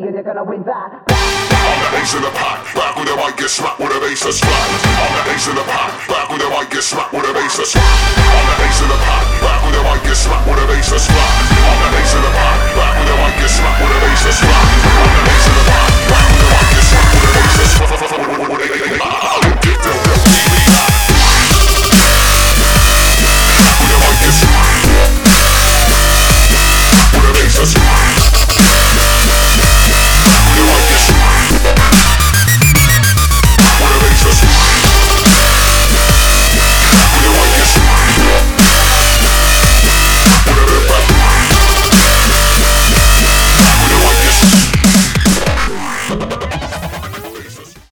me and you're gonna win that. I'm the ace in the pack, back with the mic, get smacked with a bass that's flat. I'm the ace in the pack, back with the mic, get smacked with a bass that's flat. I'm the ace in the pack, back with the mic, get smacked with a bass that's flat. I'm the ace in the pack, back with the mic, get smacked with a bass that's flat. I'm the ace in the pack, back with the mic, get smacked with a bass that's flat.